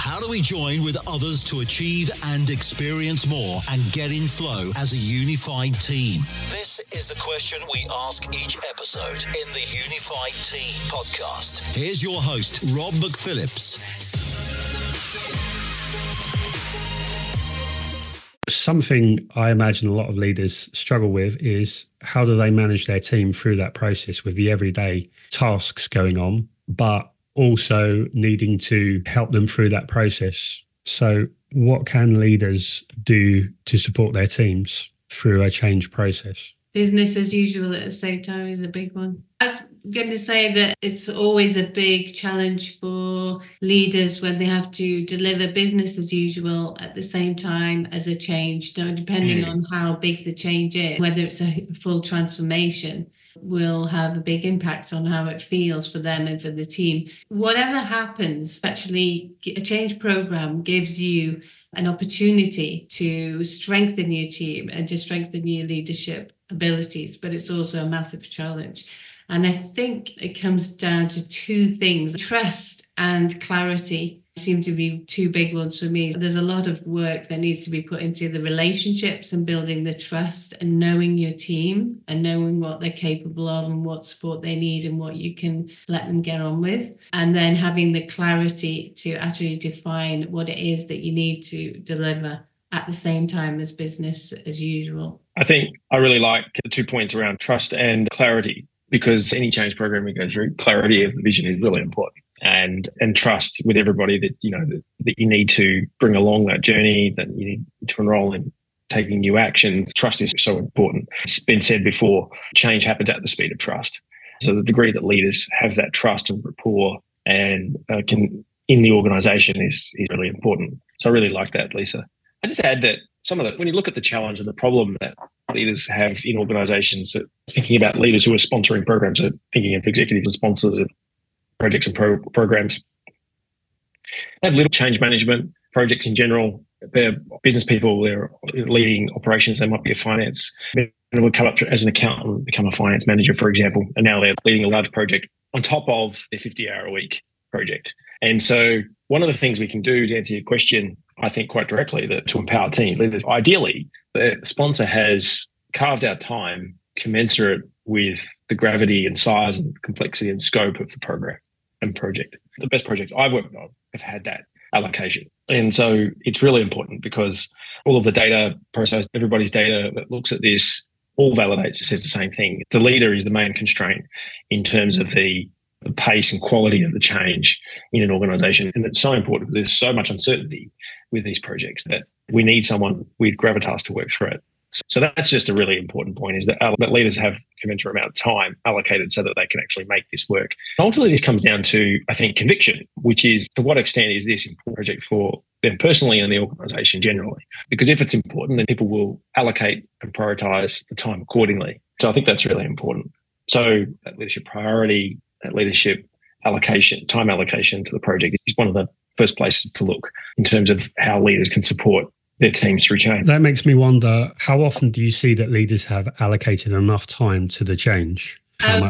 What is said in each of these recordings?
How do we join with others to achieve and experience more and get in flow as a unified team? This is the question we ask each episode in the Unified Team podcast. Here's your host, Rob McPhillips. Something I imagine a lot of leaders struggle with is how do they manage their team through that process with the everyday tasks going on, but also needing to help them through that process. So what can leaders do to support their teams through a change process? Business as usual at the same time is a big one. I was going to say that it's always a big challenge for leaders when they have to deliver business as usual at the same time as a change. Now, depending on how big the change is, whether it's a full transformation, will have a big impact on how it feels for them and for the team. Whatever happens, actually, a change program gives you an opportunity to strengthen your team and to strengthen your leadership abilities, but it's also a massive challenge. And I think it comes down to two things: trust and clarity seem to be two big ones for me. There's a lot of work that needs to be put into the relationships and building the trust and knowing your team and knowing what they're capable of and what support they need and what you can let them get on with. And then having the clarity to actually define what it is that you need to deliver at the same time as business as usual. I think I really like the 2 points around trust and clarity, because any change program we go through, clarity of the vision is really important. And trust with everybody that that you need to bring along that journey, that you need to enroll in taking new actions. Trust is so important. It's been said before, change happens at the speed of trust. So the degree that leaders have that trust and rapport and can in the organisation is really important. So I really like that, Lisa. I just add that when you look at the challenge and the problem that leaders have in organisations, thinking about leaders who are sponsoring programs, thinking of executives and sponsors of projects and programs, they have little change management, projects in general. They're business people, they're leading operations, they might be a finance. They would come up as an accountant, become a finance manager, for example, and now they're leading a large project on top of their 50-hour-a-week project. And so one of the things we can do to answer your question, I think quite directly, to empower teams, leaders, ideally, the sponsor has carved out time commensurate with the gravity and size and complexity and scope of the program and project. The best projects I've worked on have had that allocation. And so it's really important because all of the data process, everybody's data that looks at this, all validates, it says the same thing. The leader is the main constraint in terms of the pace and quality of the change in an organisation. And it's so important. There's so much uncertainty with these projects that we need someone with gravitas to work through it. So that's just a really important point, is that leaders have a commensurate amount of time allocated so that they can actually make this work. Ultimately, this comes down to, I think, conviction, which is to what extent is this important project for them personally and the organisation generally? Because if it's important, then people will allocate and prioritise the time accordingly. So I think that's really important. So that leadership priority, that leadership allocation, time allocation to the project is one of the first places to look in terms of how leaders can support their teams through change. That makes me wonder, how often do you see that leaders have allocated enough time to the change? I would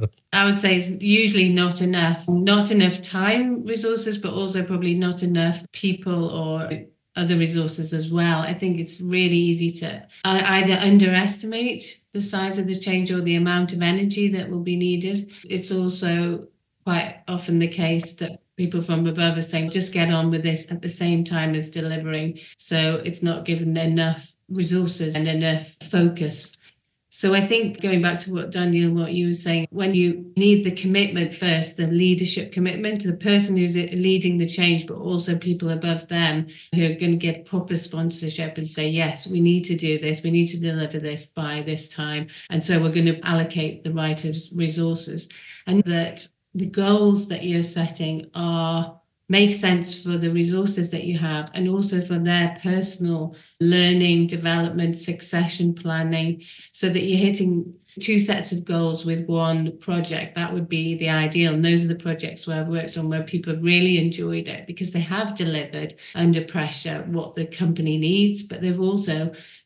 say it's usually not enough. Not enough time resources, but also probably not enough people or other resources as well. I think it's really easy to either underestimate the size of the change or the amount of energy that will be needed. It's also quite often the case that people from above are saying, just get on with this at the same time as delivering. So it's not given enough resources and enough focus. So I think going back to what Daniel, what you were saying, when you need the commitment first, the leadership commitment to the person who's leading the change, but also people above them who are going to give proper sponsorship and say, yes, we need to do this. We need to deliver this by this time. And so we're going to allocate the right resources, and that the goals that you're setting make sense for the resources that you have, and also for their personal learning, development, succession planning, so that you're hitting two sets of goals with one project. That would be the ideal. And those are the projects where I've worked on where people have really enjoyed it because they have delivered under pressure what the company needs, but they've also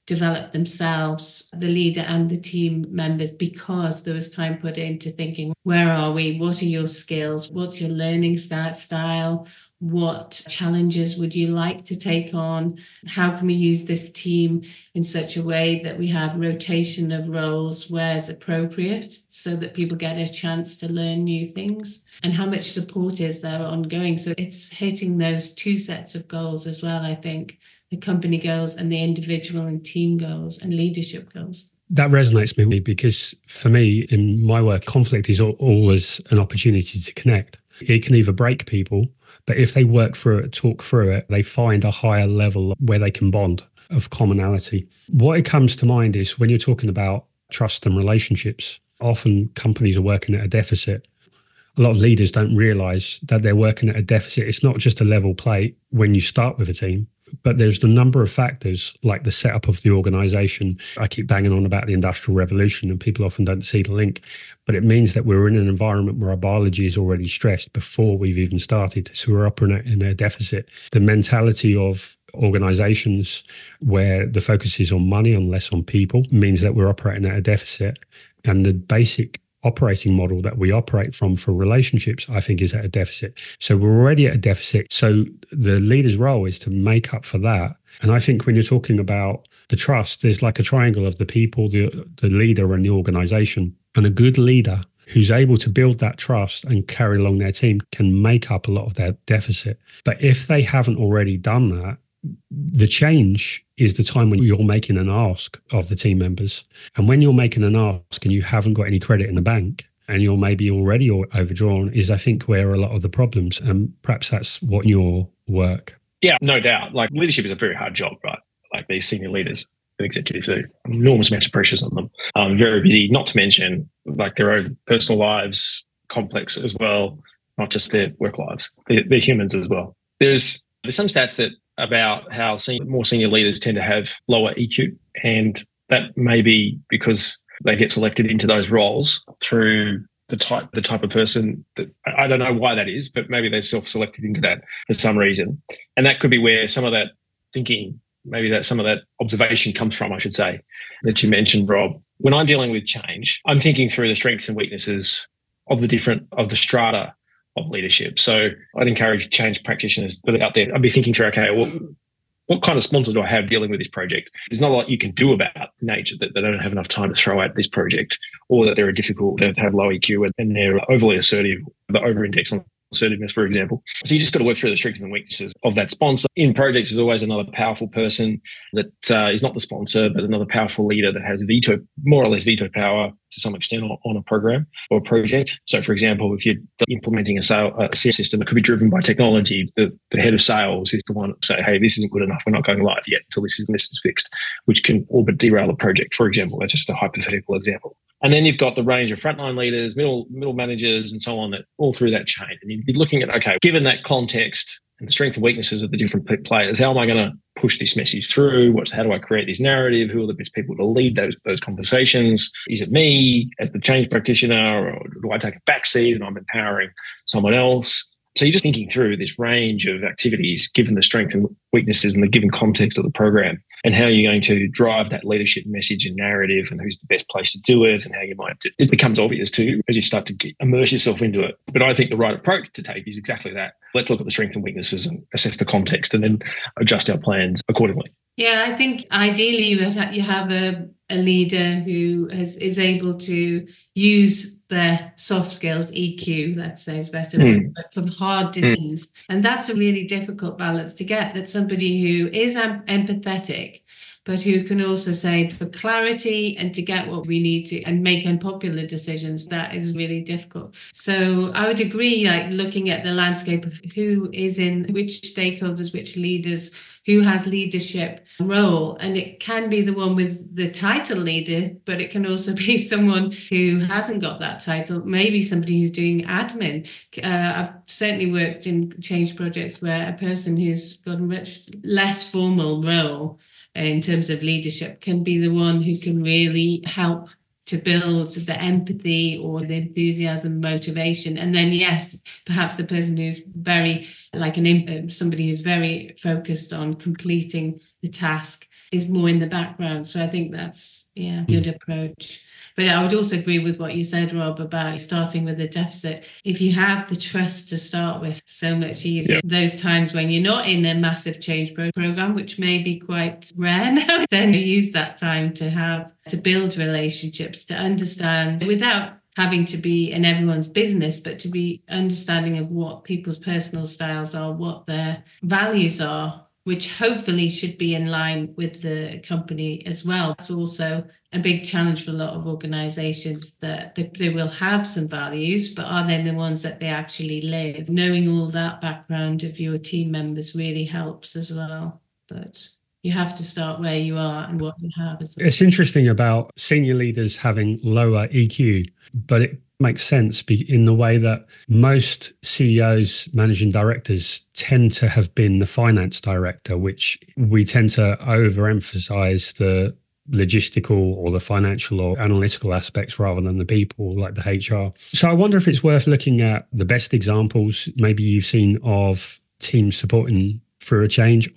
develop themselves, the leader and the team members, because there was time put into thinking, where are we? What are your skills? What's your learning style? What challenges would you like to take on? How can we use this team in such a way that we have rotation of roles where it's appropriate so that people get a chance to learn new things? And how much support is there ongoing? So it's hitting those two sets of goals as well, I think, the company goals and the individual and team goals and leadership goals. That resonates with me because for me, in my work, conflict is always an opportunity to connect. It can either break people, but if they work through it, talk through it, they find a higher level where they can bond of commonality. What it comes to mind is when you're talking about trust and relationships, often companies are working at a deficit. A lot of leaders don't realize that they're working at a deficit. It's not just a level plate when you start with a team, but there's the number of factors like the setup of the organization. I keep banging on about the Industrial Revolution and people often don't see the link, but it means that we're in an environment where our biology is already stressed before we've even started. So we're operating in a deficit. The mentality of organizations where the focus is on money and less on people means that we're operating at a deficit. And the basic operating model that we operate from for relationships, I think, is at a deficit. So we're already at a deficit. So the leader's role is to make up for that. And I think when you're talking about the trust, there's like a triangle of the people, the leader and the organization. And a good leader who's able to build that trust and carry along their team can make up a lot of their deficit. But if they haven't already done that, the change is the time when you're making an ask of the team members. And when you're making an ask and you haven't got any credit in the bank and you're maybe already overdrawn is, I think, where a lot of the problems, and perhaps that's what your work. Yeah, no doubt. Like leadership is a very hard job, right? Like these senior leaders and executives, there are enormous amounts of pressures on them. Very busy, not to mention like their own personal lives, complex as well, not just their work lives. They're humans as well. There's some stats that about how more senior leaders tend to have lower EQ, and that may be because they get selected into those roles through the type of person that I don't know why that is, but maybe they're self-selected into that for some reason. And that could be where some of that thinking, maybe that some of that observation comes from, I should say, that you mentioned, Rob. When I'm dealing with change, I'm thinking through the strengths and weaknesses of the strata of leadership. So I'd encourage change practitioners that are out there. I'd be thinking through, okay, well, what kind of sponsor do I have dealing with this project? There's not a lot you can do about nature that they don't have enough time to throw at this project, or that they're difficult, they have low EQ and they're overly assertive, the over-index on assertiveness, for example. So you just got to work through the strengths and weaknesses of that sponsor. In projects, there's always another powerful person that is not the sponsor, but another powerful leader that has more or less veto power to some extent on a program or a project. So, for example, if you're implementing a CS system that could be driven by technology, the head of sales is the one that say, hey, this isn't good enough. We're not going live yet until this is fixed, which can all but derail a project, for example. That's just a hypothetical example. And then you've got the range of frontline leaders, middle managers, and so on, that all through that chain. And you'd be looking at, okay, given that context and the strengths and weaknesses of the different players, how am I going to push this message through? How do I create this narrative? Who are the best people to lead those conversations? Is it me as the change practitioner, or do I take a backseat and I'm empowering someone else? So you're just thinking through this range of activities, given the strengths and weaknesses and the given context of the program, and how you're going to drive that leadership message and narrative, and who's the best place to do it, and how you might. It becomes obvious too as you start to immerse yourself into it. But I think the right approach to take is exactly that. Let's look at the strengths and weaknesses and assess the context, and then adjust our plans accordingly. Yeah, I think ideally you have a leader who is able to use their soft skills, EQ, let's say is better, but for hard decisions. And that's a really difficult balance to get, that somebody who is empathetic, but who can also say for clarity and to get what we need to and make unpopular decisions, that is really difficult. So I would agree, like looking at the landscape of who is in which stakeholders, which leaders, who has leadership role. And it can be the one with the title leader, but it can also be someone who hasn't got that title, maybe somebody who's doing admin. I've certainly worked in change projects where a person who's got a much less formal role in terms of leadership can be the one who can really help to build the empathy or the enthusiasm, motivation. And then, yes, perhaps the person who's very, like somebody who's very focused on completing the task is more in the background. So I think that's a good approach. But I would also agree with what you said, Rob, about starting with a deficit. If you have the trust to start with, so much easier. Those times when you're not in a massive change program, which may be quite rare now, then you use that time to build relationships, to understand without having to be in everyone's business, but to be understanding of what people's personal styles are, what their values are, which hopefully should be in line with the company as well. It's also a big challenge for a lot of organizations that they will have some values, but are they the ones that they actually live? Knowing all that background of your team members really helps as well. But you have to start where you are and what you have as well. It's interesting about senior leaders having lower EQ, but it makes sense in the way that most CEOs, managing directors tend to have been the finance director, which we tend to overemphasize the logistical or the financial or analytical aspects rather than the people, like the HR. So I wonder if it's worth looking at the best examples maybe you've seen of teams supporting through a change,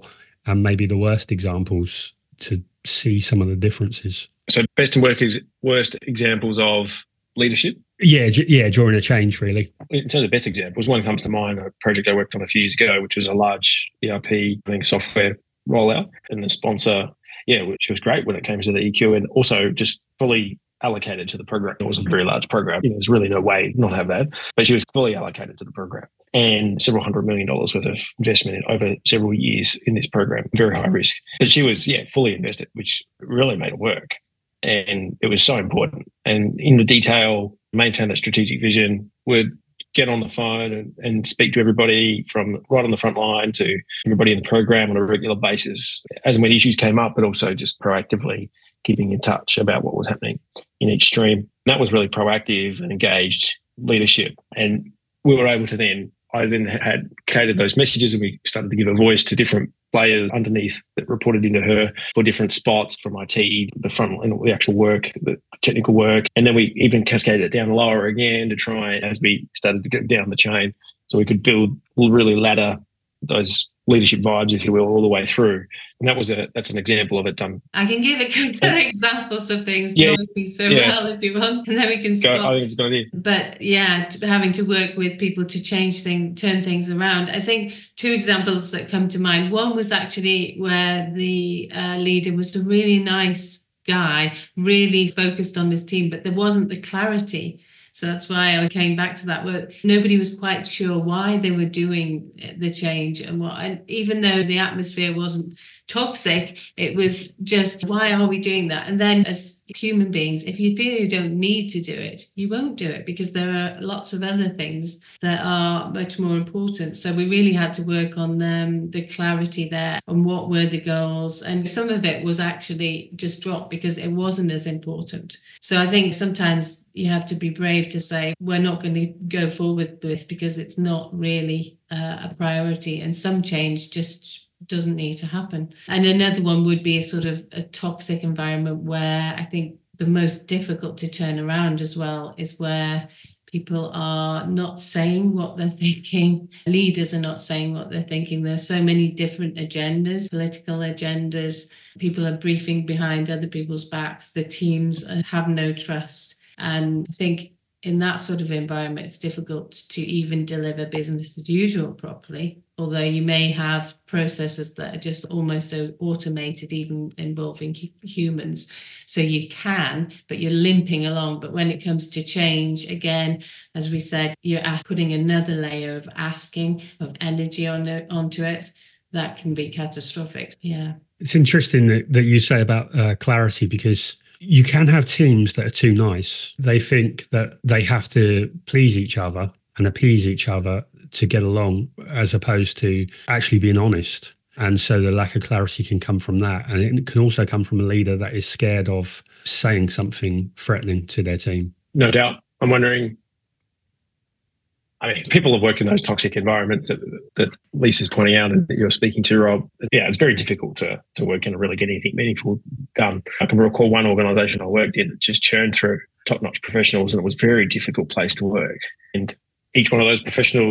and maybe the worst examples to see some of the differences. So best and worst examples of leadership? Yeah, during a change, really. In terms of best examples, one comes to mind, a project I worked on a few years ago, which was a large ERP software rollout, and the sponsor, which was great when it came to the EQ, and also just fully allocated to the program. It was a very large program. There's really no way not to have that, but she was fully allocated to the program, and several $100 million worth of investment over several years in this program, very high risk. But she was, fully invested, which really made it work. And it was so important. And in the detail, maintain that strategic vision, would get on the phone and speak to everybody from right on the front line to everybody in the program on a regular basis, as and when issues came up, but also just proactively keeping in touch about what was happening in each stream. And that was really proactive and engaged leadership. And we were able to I then had created those messages, and we started to give a voice to different players underneath that reported into her for different spots from IT, the front and the actual work, the technical work. And then we even cascaded it down lower again to try, as we started to go down the chain, so we could really ladder those leadership vibes, if you will, all the way through. And that's an example of it done. I can give a couple of examples of things not working so well if you want, and then we can swap. I think it's a good idea. But having to work with people to turn things around. I think two examples that come to mind. One was actually where the leader was a really nice guy, really focused on his team, but there wasn't the clarity. So that's why I came back to that word. Nobody was quite sure why they were doing the change and even though the atmosphere wasn't toxic, it was just, why are we doing that? And then as human beings, if you feel you don't need to do it, you won't do it, because there are lots of other things that are much more important. So we really had to work on the clarity there on what were the goals. And some of it was actually just dropped because it wasn't as important. So I think sometimes you have to be brave to say, we're not going to go forward with this because it's not really a priority. And some change just doesn't need to happen. And another one would be a sort of a toxic environment where I think the most difficult to turn around as well is where people are not saying what they're thinking. Leaders are not saying what they're thinking. There's so many different agendas, political agendas. People are briefing behind other people's backs. The teams have no trust. And I think in that sort of environment, it's difficult to even deliver business as usual properly, although you may have processes that are just almost automated, even involving humans. So you can, but you're limping along. But when it comes to change, again, as we said, you're putting another layer of asking, of energy onto it. That can be catastrophic. Yeah. It's interesting that you say about clarity, because you can have teams that are too nice. They think that they have to please each other and appease each other to get along, as opposed to actually being honest. And so the lack of clarity can come from that. And it can also come from a leader that is scared of saying something threatening to their team. No doubt. I'm wondering, people have worked in those toxic environments that Lisa's pointing out and that you're speaking to, Rob. Yeah, it's very difficult to work in and really get anything meaningful done. I can recall one organisation I worked in that just churned through top-notch professionals, and it was a very difficult place to work. And each one of those professionals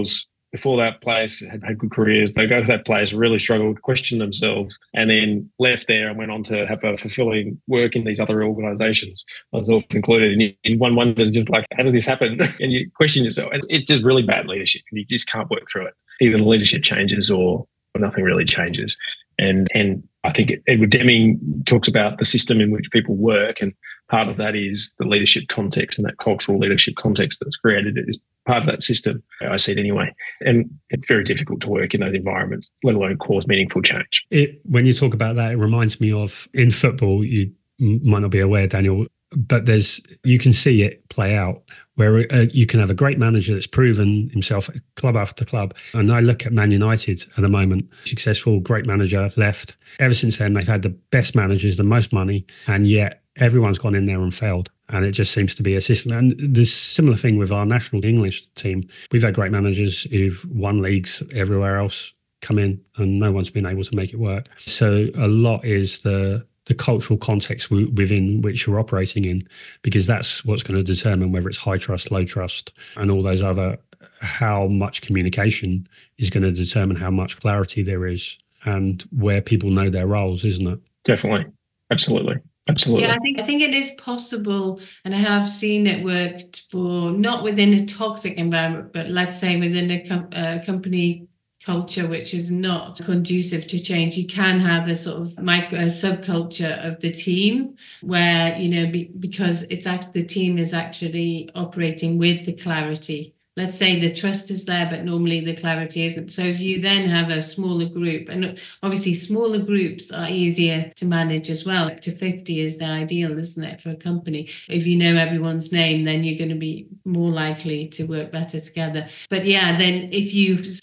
before that place, had good careers. They go to that place, really struggled, questioned themselves, and then left there and went on to have a fulfilling work in these other organisations, myself included. And one wonders just like, how did this happen? And you question yourself. It's just really bad leadership. You just can't work through it. Either the leadership changes or nothing really changes. And I think Edward Deming talks about the system in which people work, and part of that is the leadership context, and that cultural leadership context that's created is part of that system. I see it anyway. And it's very difficult to work in those environments, let alone cause meaningful change. When you talk about that, it reminds me of in football, you might not be aware, Daniel, but you can see it play out where you can have a great manager that's proven himself club after club. And I look at Man United at the moment, successful, great manager, left. Ever since then, they've had the best managers, the most money, and yet everyone's gone in there and failed. And it just seems to be a system. And there's a similar thing with our national English team. We've had great managers who've won leagues everywhere else come in, and no one's been able to make it work. So a lot is the cultural context within which you're operating in, because that's what's going to determine whether it's high trust, low trust, and all those other, how much communication is going to determine how much clarity there is and where people know their roles, isn't it? Definitely. Absolutely. Absolutely. Yeah, I think it is possible, and I have seen it worked for not within a toxic environment, but let's say within a company culture which is not conducive to change. You can have a sort of subculture of the team where, because the team is actually operating with the clarity. Let's say the trust is there, but normally the clarity isn't. So if you then have a smaller group, and obviously smaller groups are easier to manage as well. Up to 50 is the ideal, isn't it, for a company? If you know everyone's name, then you're going to be more likely to work better together. But yeah, then if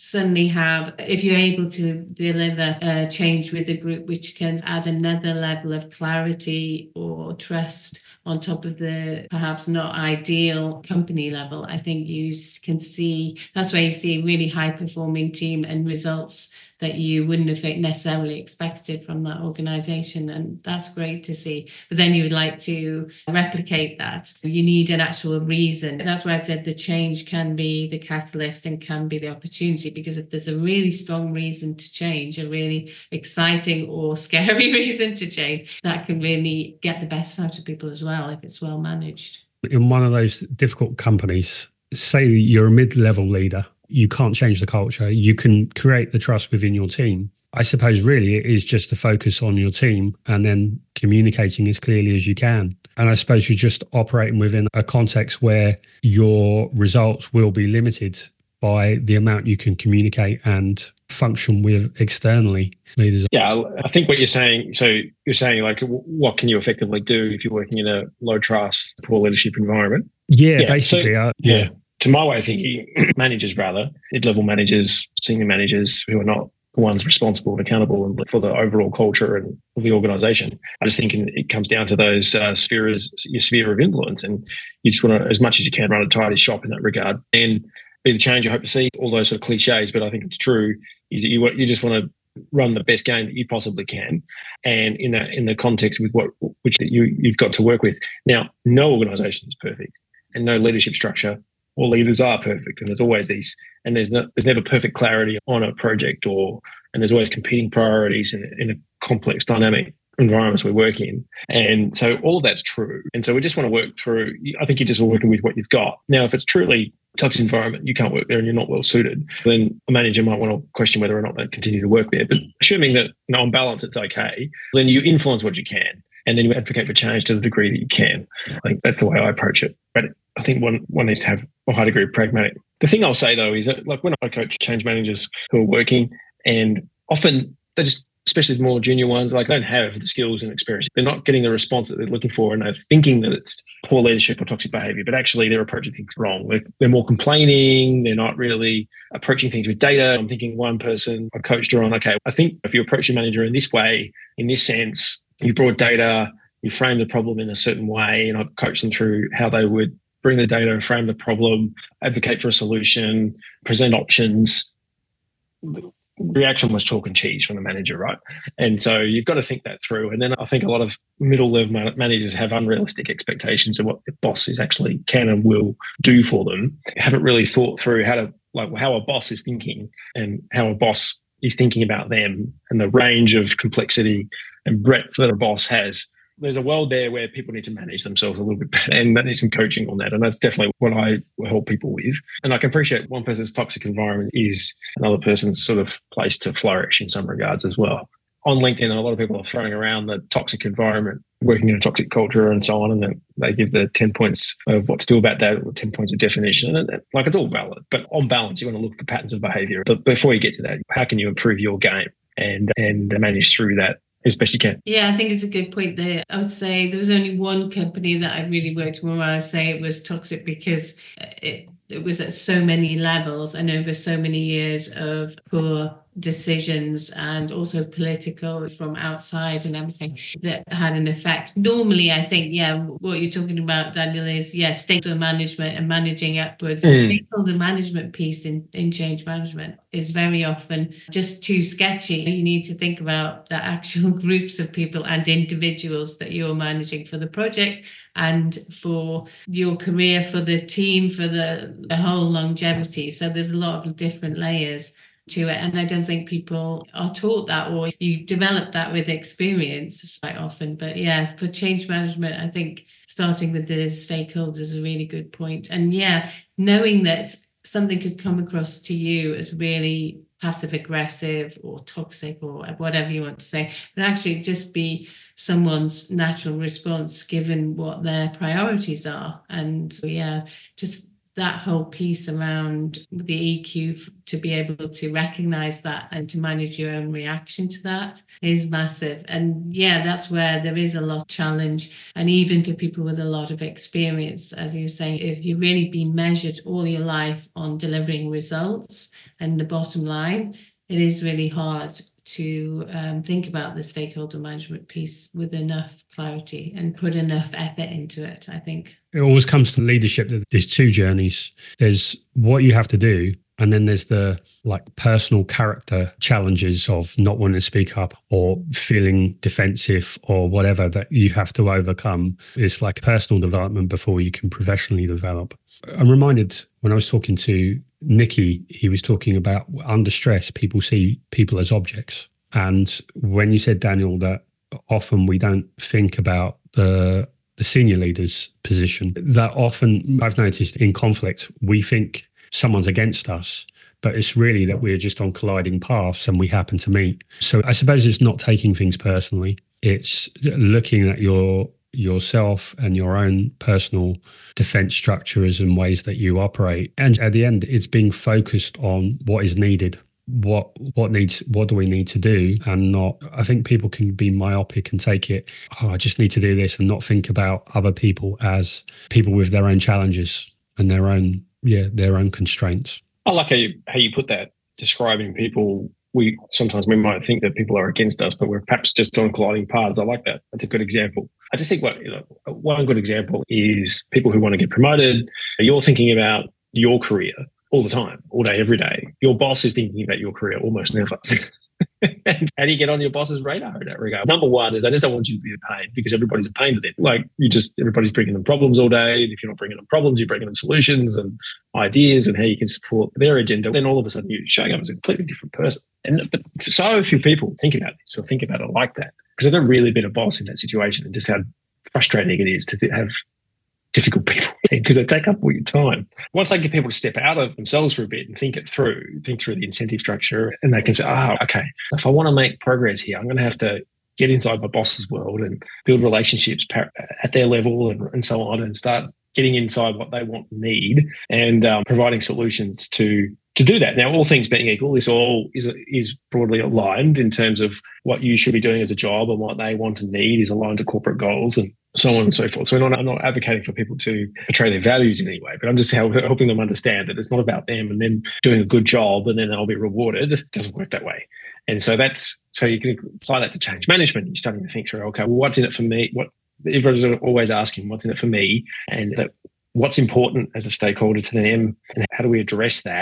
you're able to deliver a change with a group which can add another level of clarity or trust on top of the perhaps not ideal company level, I think you can see, that's where you see a really high performing team and results that you wouldn't have necessarily expected from that organisation. And that's great to see. But then you would like to replicate that. You need an actual reason. And that's why I said the change can be the catalyst and can be the opportunity, because if there's a really strong reason to change, a really exciting or scary reason to change, that can really get the best out of people as well if it's well managed. In one of those difficult companies, say you're a mid-level leader, you can't change the culture. You can create the trust within your team. I suppose really it is just to focus on your team and then communicating as clearly as you can. And I suppose you're just operating within a context where your results will be limited by the amount you can communicate and function with externally leaders. Yeah, I think what you're saying, so you're saying like, what can you effectively do if you're working in a low trust, poor leadership environment? Yeah, basically. So, to my way of thinking, managers rather, mid-level managers, senior managers who are not the ones responsible and accountable for the overall culture and of the organisation. I just think it comes down to those spheres, your sphere of influence, and you just want to, as much as you can, run a tidy shop in that regard and be the change you hope to see. All those sort of cliches, but I think it's true. Is that you just want to run the best game that you possibly can, and in the context with which you've got to work with. Now, no organisation is perfect, and no leadership structure. All leaders are perfect, and there's always these, and there's never perfect clarity on a project, and there's always competing priorities in a complex, dynamic environments we work in. And so all of that's true. And so we just want to work through, I think you're just working with what you've got. Now, if it's truly a toxic environment, you can't work there and you're not well suited, then a manager might want to question whether or not they continue to work there. But assuming that on balance it's okay, then you influence what you can. And then you advocate for change to the degree that you can. I think that's the way I approach it. But I think one needs to have a high degree of pragmatic. The thing I'll say, though, is that like when I coach change managers who are working, and often they just, especially the more junior ones, like they don't have the skills and experience. They're not getting the response that they're looking for, and they're thinking that it's poor leadership or toxic behavior, but actually they're approaching things wrong. They're more complaining. They're not really approaching things with data. I'm thinking one person I coached her on, okay, I think if you approach your manager in this way, in this sense, you brought data, you framed the problem in a certain way, and I coached them through how they would bring the data, frame the problem, advocate for a solution, present options. reaction was chalk and cheese from the manager, right? And so you've got to think that through. And then I think a lot of middle-level managers have unrealistic expectations of what the boss is actually can and will do for them. Haven't really thought through how a boss is thinking and how a boss is thinking about them and the range of complexity and breadth that a boss has. There's a world there where people need to manage themselves a little bit better, and that needs some coaching on that. And that's definitely what I help people with. And I can appreciate one person's toxic environment is another person's sort of place to flourish in some regards as well. On LinkedIn, a lot of people are throwing around the toxic environment, working in a toxic culture and so on. And then they give the 10 points of what to do about that, or 10 points of definition. And it's all valid. But on balance, you want to look for patterns of behavior. But before you get to that, how can you improve your game and manage through that as best you can? Yeah, I think it's a good point there. I would say there was only one company that I really worked with where I say it was toxic because it was at so many levels and over so many years of poor decisions and also political from outside and everything that had an effect. Normally, I think, what you're talking about, Daniel, is, stakeholder management and managing upwards. The stakeholder management piece in change management is very often just too sketchy. You need to think about the actual groups of people and individuals that you're managing for the project and for your career, for the team, for the whole longevity. So there's a lot of different layers to it. And I don't think people are taught that, or you develop that with experience quite often. But for change management, I think starting with the stakeholders is a really good point. And knowing that something could come across to you as really passive aggressive or toxic or whatever you want to say, but actually just be someone's natural response given what their priorities are. And just that whole piece around the EQ to be able to recognize that and to manage your own reaction to that is massive. And that's where there is a lot of challenge. And even for people with a lot of experience, as you were saying, if you've really been measured all your life on delivering results and the bottom line, it is really hard to think about the stakeholder management piece with enough clarity and put enough effort into it, I think. It always comes to leadership that there's two journeys. There's what you have to do, and then there's the personal character challenges of not wanting to speak up or feeling defensive or whatever that you have to overcome. It's like personal development before you can professionally develop. I'm reminded when I was talking to Nicky, he was talking about under stress, people see people as objects. And when you said, Daniel, that often we don't think about the senior leader's position, that often I've noticed in conflict, we think someone's against us, but it's really that we're just on colliding paths and we happen to meet. So I suppose it's not taking things personally. It's looking at yourself and your own personal defense structures and ways that you operate. And at the end, it's being focused on what is needed. What do we need to do, and not, I think people can be myopic and take it, I just need to do this, and not think about other people as people with their own challenges and their own constraints. I like how you put that, describing people. Sometimes we might think that people are against us, but we're perhaps just on colliding paths. I like that. That's a good example. I just think one good example is people who want to get promoted. You're thinking about your career all the time, all day, every day. Your boss is thinking about your career almost never. And how do you get on your boss's radar in that regard? Number one is I just don't want you to be a pain, because everybody's a pain to them. Everybody's bringing them problems all day. And if you're not bringing them problems, you're bringing them solutions and ideas and how you can support their agenda. Then all of a sudden you're showing up as a completely different person. But so few people think about this or think about it like that, because I've never really been a boss in that situation, and just how frustrating it is to have difficult people, because they take up all your time. Once they get people to step out of themselves for a bit and think through the incentive structure, and they can say, okay, if I want to make progress here, I'm going to have to get inside my boss's world and build relationships at their level and so on, and start getting inside what they want and need, and providing solutions to do that. Now, all things being equal, this all is broadly aligned in terms of what you should be doing as a job, and what they want and need is aligned to corporate goals and so on and so forth. So I'm not advocating for people to betray their values in any way, but I'm just helping them understand that it's not about them and them doing a good job and then they'll be rewarded. It doesn't work that way. And so you can apply that to change management. You're starting to think through, okay, well, what's in it for me? Everybody's always asking, what's in it for me? And what's important as a stakeholder to them, and how do we address that?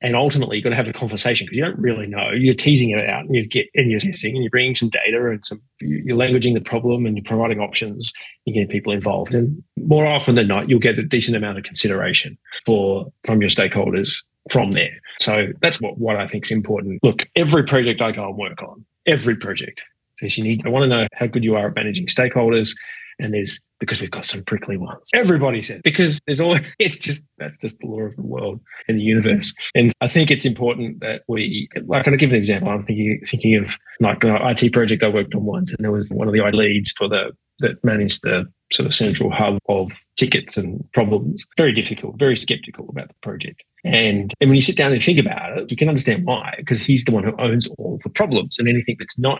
And ultimately, you've got to have a conversation because you don't really know. You're teasing it out, and you're guessing, and you're bringing some data and you're languaging the problem, and you're providing options. You're getting people involved, and more often than not, you'll get a decent amount of consideration from your stakeholders from there. So that's what I think is important. Look, every project I go and work on, every project says I want to know how good you are at managing stakeholders. And because we've got some prickly ones. Everybody said, because that's just the law of the world and the universe. And I think it's important that I'll give an example. I'm thinking of like an IT project I worked on once, and there was one of the IT leads that managed the sort of central hub of tickets and problems. Very difficult, very skeptical about the project. And when you sit down and think about it, you can understand why, because he's the one who owns all the problems, and anything that's not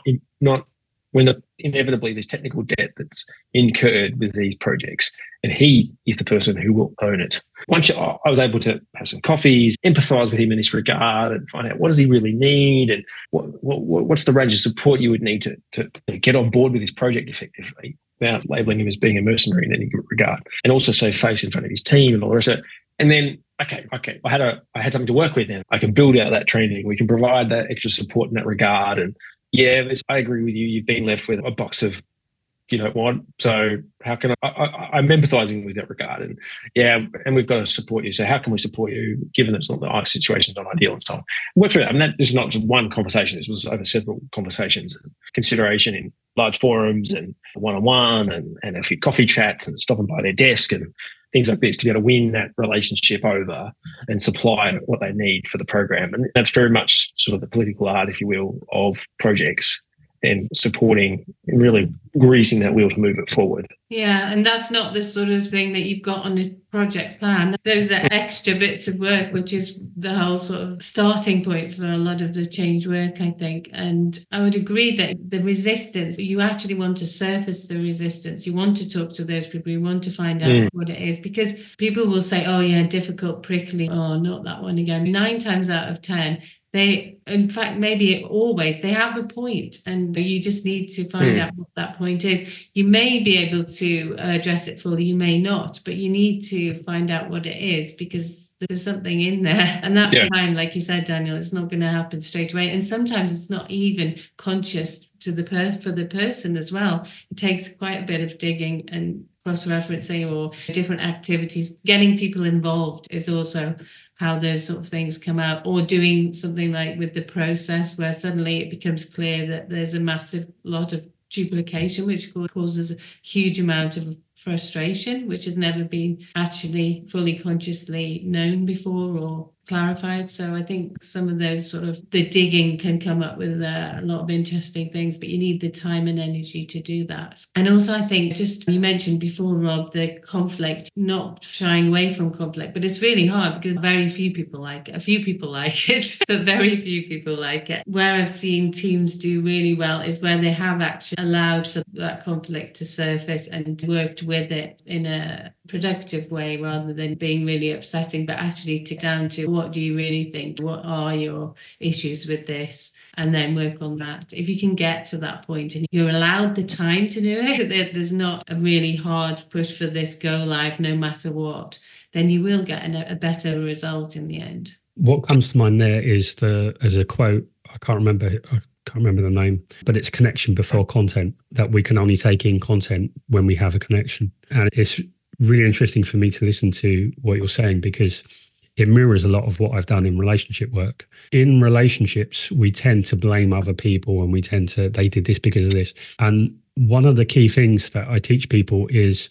when inevitably there's technical debt that's incurred with these projects, and he is the person who will own it. Once I was able to have some coffees, empathise with him in this regard, and find out what does he really need, and what's the range of support you would need to get on board with this project effectively, without labelling him as being a mercenary in any regard, and also save face in front of his team and all the rest of it. And then, okay, I had something to work with. Then I can build out that training. We can provide that extra support in that regard. And yeah, I agree with you. You've been left with a box of you don't want. So how can I'm empathising with that regard. And yeah, and we've got to support you. So how can we support you, given that it's not the situation's not ideal and so on? Work through that. I mean, this is not just one conversation. This was over several conversations and consideration in large forums and one-on-one and a few coffee chats and stopping by their desk and things like this to be able to win that relationship over and supply what they need for the program. And that's very much sort of the political art, if you will, of projects and supporting and really greasing that wheel to move it forward. Yeah, and that's not the sort of thing that you've got on a project plan. Those are extra bits of work, which is the whole sort of starting point for a lot of the change work, I think. And I would agree that the resistance, you actually want to surface the resistance. You want to talk to those people. You want to find out what it is, because people will say, oh yeah, difficult, prickly. Oh, not that one again. 9 times out of 10, they, in fact, maybe always, they have a point, and you just need to find out what that point is. You may be able to address it fully, you may not, but you need to find out what it is, because there's something in there. And that's time, like you said, Daniel, it's not going to happen straight away. And sometimes it's not even conscious to for the person as well. It takes quite a bit of digging and cross-referencing or different activities. Getting people involved is also how those sort of things come out, or doing something like with the process where suddenly it becomes clear that there's a massive lot of duplication, which causes a huge amount of frustration, which has never been actually fully consciously known before or clarified. So I think some of those sort of the digging can come up with a lot of interesting things, but you need the time and energy to do that. And also I think, just you mentioned before, Rob, the conflict, not shying away from conflict, but it's really hard because very few people like it. A few people like it, but very few people like it. Where I've seen teams do really well is where they have actually allowed for that conflict to surface and worked with it in a productive way, rather than being really upsetting, but actually to down to what do you really think? What are your issues with this? And then work on that. If you can get to that point and you're allowed the time to do it, there's not a really hard push for this go live no matter what, then you will get a better result in the end. What comes to mind there is as a quote, I can't remember the name, but it's connection before content, that we can only take in content when we have a connection. And it's really interesting for me to listen to what you're saying, because it mirrors a lot of what I've done in relationship work. In relationships, we tend to blame other people, and they did this because of this. And one of the key things that I teach people is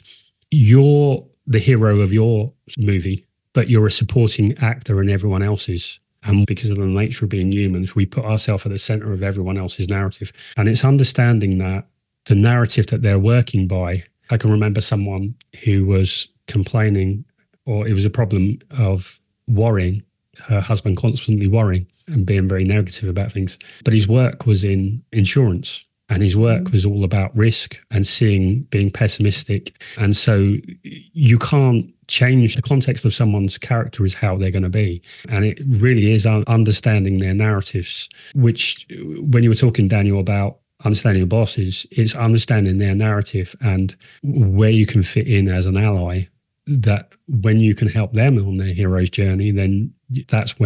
you're the hero of your movie, but you're a supporting actor in everyone else's. And because of the nature of being humans, we put ourselves at the center of everyone else's narrative. And it's understanding that the narrative that they're working by, I can remember someone who was complaining, or it was a problem of worrying, her husband constantly worrying and being very negative about things. But his work was in insurance, and his work was all about risk and being pessimistic. And so you can't change the context of someone's character, is how they're going to be. And it really is understanding their narratives, which when you were talking, Daniel, about understanding your bosses, it's understanding their narrative and where you can fit in as an ally, that when you can help them on their hero's journey, then that's when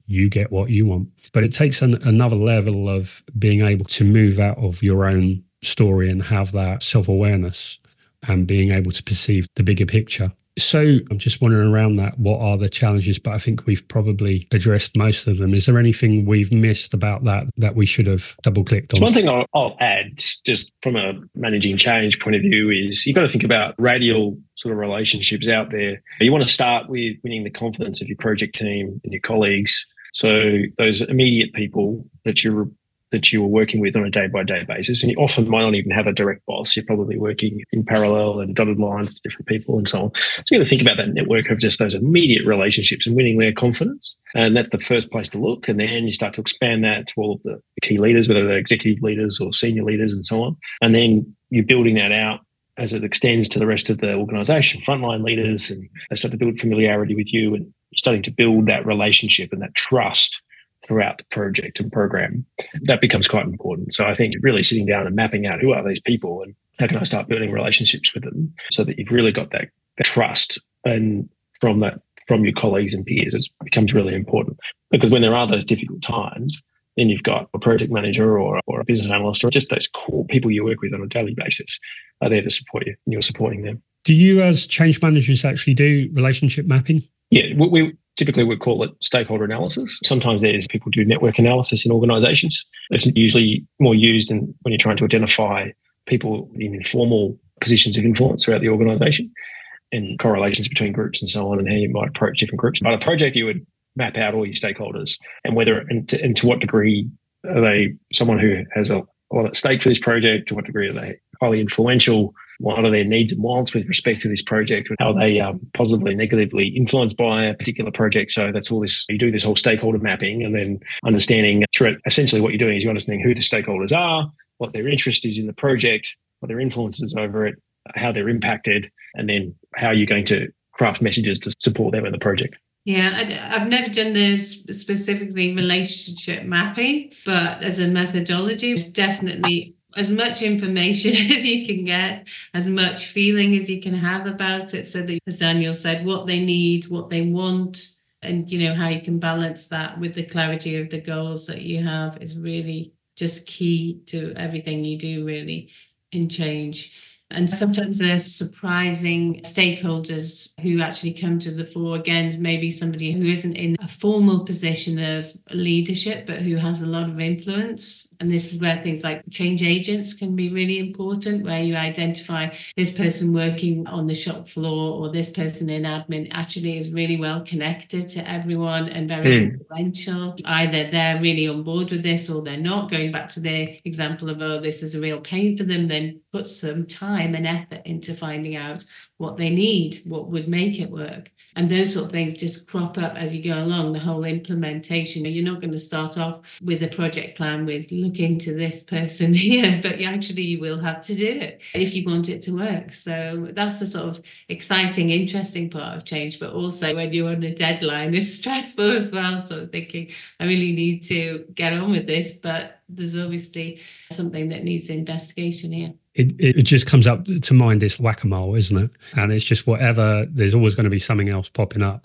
you get what you want. But it takes another level of being able to move out of your own story and have that self-awareness and being able to perceive the bigger picture. So I'm just wondering around that, what are the challenges? But I think we've probably addressed most of them. Is there anything we've missed about that we should have double-clicked on? So one thing I'll add, just from a managing change point of view, is you've got to think about radial sort of relationships out there. You want to start with winning the confidence of your project team and your colleagues. So those immediate people that you were working with on a day-by-day basis, and you often might not even have a direct boss. You're probably working in parallel and dotted lines to different people and so on. So you got to think about that network of just those immediate relationships and winning their confidence. And that's the first place to look. And then you start to expand that to all of the key leaders, whether they're executive leaders or senior leaders and so on. And then you're building that out as it extends to the rest of the organisation, frontline leaders, and they start to build familiarity with you, and you're starting to build that relationship and that trust throughout the project and program. That becomes quite important. So I think really sitting down and mapping out who are these people and how can I start building relationships with them so that you've really got that trust and from your colleagues and peers, it becomes really important. Because when there are those difficult times, then you've got a project manager or a business analyst or just those core people you work with on a daily basis are there to support you, and you're supporting them. Do you as change managers actually do relationship mapping? Yeah, we typically we call it stakeholder analysis. Sometimes people do network analysis in organisations. It's usually more used when you're trying to identify people in informal positions of influence throughout the organisation and correlations between groups and so on, and how you might approach different groups. But a project, you would map out all your stakeholders and whether and to what degree are they someone who has a lot at stake for this project, to what degree are they highly influential, what are their needs and wants with respect to this project, how they positively, negatively influenced by a particular project. So that's all this, you do this whole stakeholder mapping, and then understanding through it, essentially what you're doing is you're understanding who the stakeholders are, what their interest is in the project, what their influences over it, how they're impacted, and then how you're going to craft messages to support them in the project. Yeah, I've never done this specifically relationship mapping, but as a methodology, it's definitely as much information as you can get, as much feeling as you can have about it, so that, as Daniel said, what they need, what they want, and how you can balance that with the clarity of the goals that you have is really just key to everything you do really in change. And sometimes there's surprising stakeholders who actually come to the fore. Again, maybe somebody who isn't in a formal position of leadership, but who has a lot of influence. And this is where things like change agents can be really important, where you identify this person working on the shop floor or this person in admin actually is really well connected to everyone and very influential. Either they're really on board with this or they're not. Going back to their example of, this is a real pain for them, then put some time and effort into finding out what they need, what would make it work. And those sort of things just crop up as you go along, the whole implementation. You're not going to start off with a project plan with look into this person here, but you will have to do it if you want it to work. So that's the sort of exciting, interesting part of change. But also when you're on a deadline, it's stressful as well. So thinking, I really need to get on with this, but there's obviously something that needs investigation here. It just comes up to mind, this whack-a-mole, isn't it? And it's just whatever, there's always going to be something else popping up.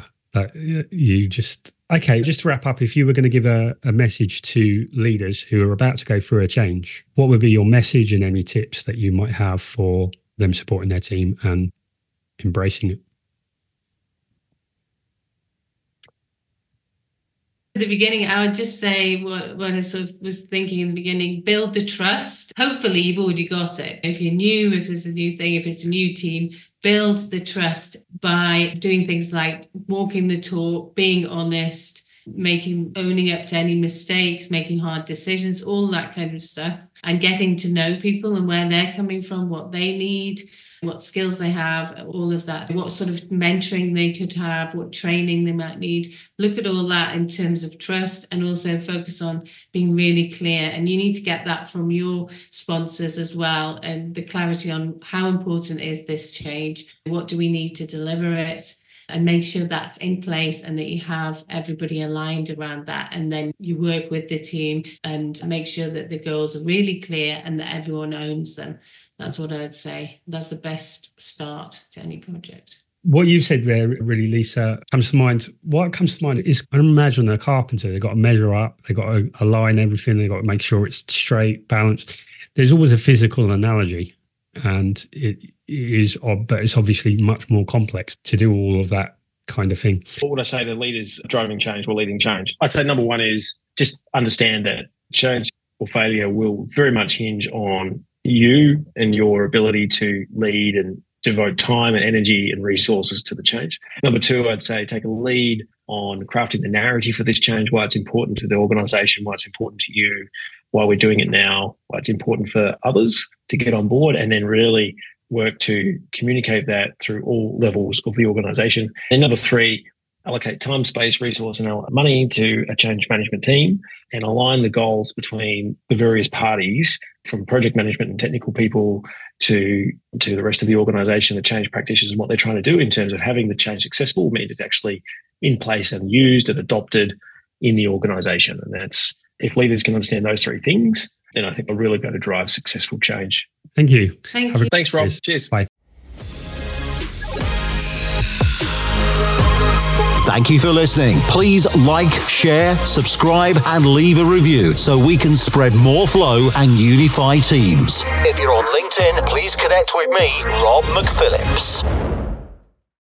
Okay, just to wrap up, if you were going to give a message to leaders who are about to go through a change, what would be your message and any tips that you might have for them supporting their team and embracing it? At the beginning, I would just say what I sort of was thinking in the beginning, build the trust. Hopefully you've already got it. If you're new, if there's a new thing, if it's a new team, build the trust by doing things like walking the talk, being honest, owning up to any mistakes, making hard decisions, all that kind of stuff, and getting to know people and where they're coming from, what they need, what skills they have, all of that, what sort of mentoring they could have, what training they might need. Look at all that in terms of trust, and also focus on being really clear. And you need to get that from your sponsors as well, and the clarity on how important is this change, what do we need to deliver it, and make sure that's in place and that you have everybody aligned around that. And then you work with the team and make sure that the goals are really clear and that everyone owns them. That's what I would say. That's the best start to any project. What you said there, really, Lisa, comes to mind. What comes to mind is, I imagine a carpenter, they've got to measure up, they've got to align everything, they've got to make sure it's straight, balanced. There's always a physical analogy, and it is odd, but it's obviously much more complex to do all of that kind of thing. What would I say to leaders driving change or leading change? I'd say number one is just understand that change or failure will very much hinge on you and your ability to lead and devote time and energy and resources to the change. Number two, I'd say take a lead on crafting the narrative for this change, why it's important to the organisation, why it's important to you, why we're doing it now, why it's important for others to get on board, and then really work to communicate that through all levels of the organisation. And number three, allocate time, space, resource, and money to a change management team and align the goals between the various parties, from project management and technical people to the rest of the organisation, the change practitioners, and what they're trying to do in terms of having the change successful, mean it's actually in place and used and adopted in the organisation. And that's, if leaders can understand those three things, then I think we're really going to drive successful change. Thank you. Thanks, Rob. Cheers. Bye. Thank you for listening. Please like, share, subscribe, and leave a review so we can spread more flow and unify teams. If you're on LinkedIn, please connect with me, Rob McPhillips.